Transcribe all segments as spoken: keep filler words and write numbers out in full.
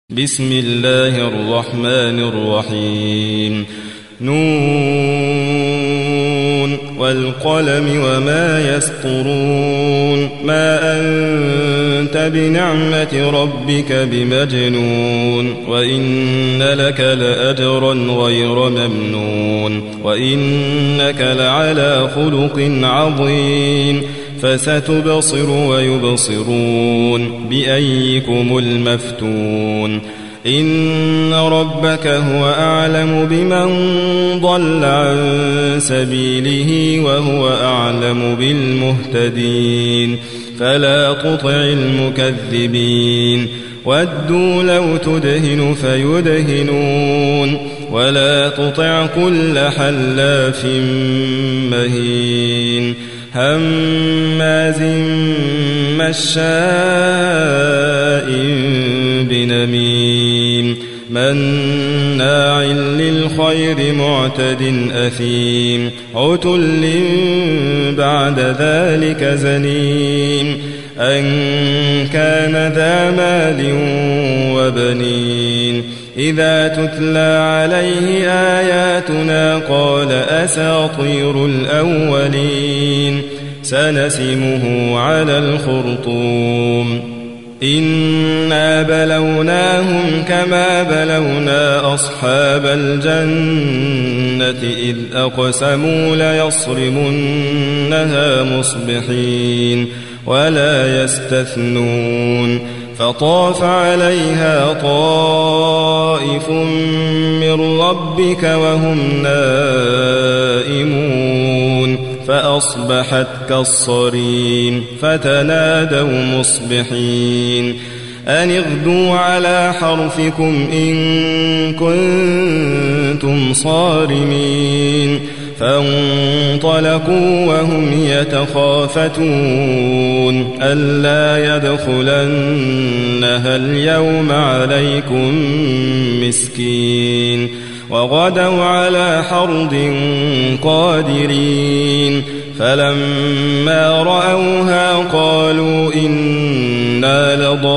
بسم الله الرحمن الرحيم. نون والقلم وما يسطرون. ما أنت بنعمة ربك بمجنون. وإن لك لأجرا غير ممنون. وإنك لعلى خلق عظيم. فستبصر ويبصرون بأيكم المفتون. إن ربك هو أعلم بمن ضل عن سبيله وهو أعلم بالمهتدين. فلا تطع المكذبين. ودوا لو تدهن فيدهنون. ولا تطع كل حلاف مهين هماز مشاء بنميم مناع للخير معتد أثيم عتل بعد ذلك زنيم أن كان ذا مال وبنين. إذا تتلى عليه آياتنا قال أساطير الأولين. سنسمه على الخرطوم. إنا بلوناهم كما بلونا أصحاب الجنة إذ أقسموا ليصرمنها مصبحين ولا يستثنون. فطاف عليها طائف من ربك وهم نائمون فأصبحت كالصريم. فتنادوا مصبحين أن اغدوا على حرثكم إن كنتم صارمين. فانطلقوا وهم يتخافتون ألا يدخلنها اليوم عليكم مسكين. وغدوا على حرد قادرين. فلما رأوها قالوا إنا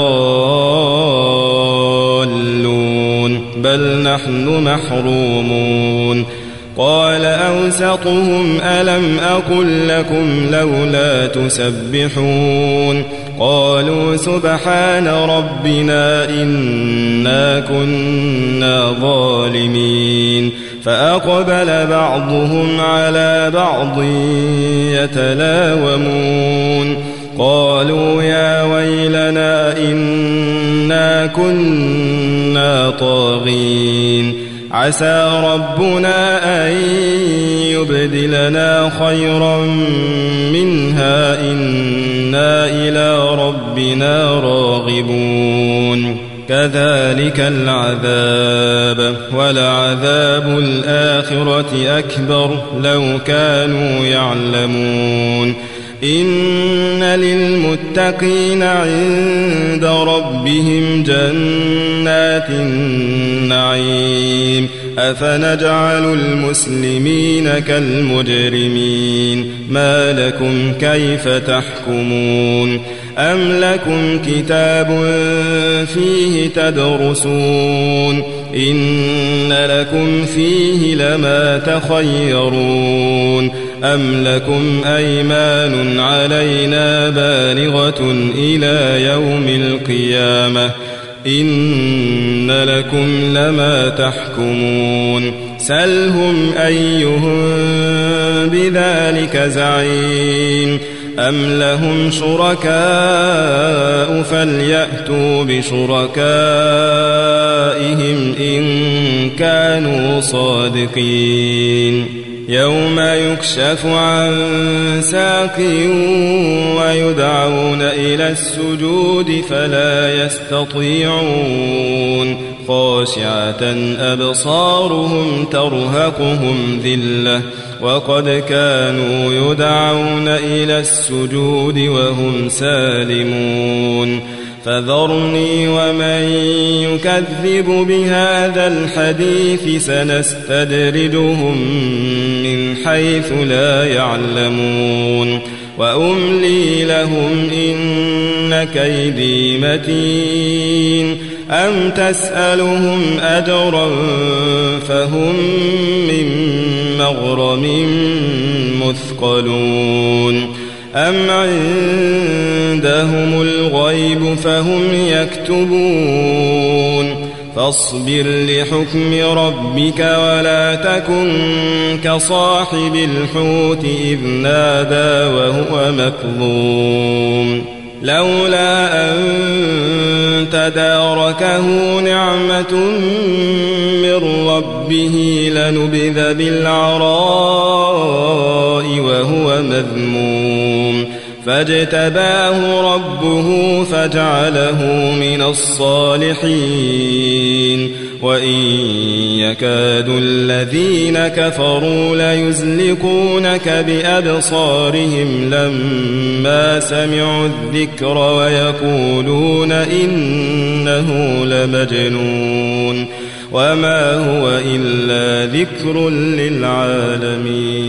لضالون بل نحن محرومون. قال أوسطهم ألم أقل لكم لولا تسبحون. قالوا سبحان ربنا إنا كنا ظالمين. فأقبل بعضهم على بعض يتلاومون قالوا يا ويلنا إنا كنا طاغين. عسى ربنا أن يبدلنا خيرا منها إنا إلى ربنا راغبون. كذلك العذاب ولعذاب الآخرة أكبر لو كانوا يعلمون. إن للمتقين عند ربهم جنات النعيم. أفنجعل المسلمين كالمجرمين ما لكم كيف تحكمون. أم لكم كتاب فيه تدرسون إن لكم فيه لما تخيرون. أم لكم أيمان علينا بالغة إلى يوم القيامة إن لكم لما تحكمون. سلهم أيهم بذلك زعيم. أم لهم شركاء فليأتوا بشركائهم إن كانوا صادقين. يوم يكشف عن ساق ويدعون إلى السجود فلا يستطيعون. خاشعة أبصارهم ترهقهم ذلة وقد كانوا يدعون إلى السجود وهم سالمون. فذرني ومن يكذب بهذا الحديث سنستدرجهم من حيث لا يعلمون وأملي لهم إن كيدي متين أم تسألهم أجرا فهم من مغرم مثقلون أم عندهم الغيب فهم يكتبون فاصبر لحكم ربك ولا تكن كصاحب الحوت إذ نادى وهو مكظوم لولا أن تداركه نعمة من ربه لنبذ بالعراء وهو مذموم فاجتباه ربه فجعله من الصالحين وإن يكاد الذين كفروا ليزلقونك بأبصارهم لما سمعوا الذكر ويقولون إنه لمجنون وما هو إلا ذكر للعالمين.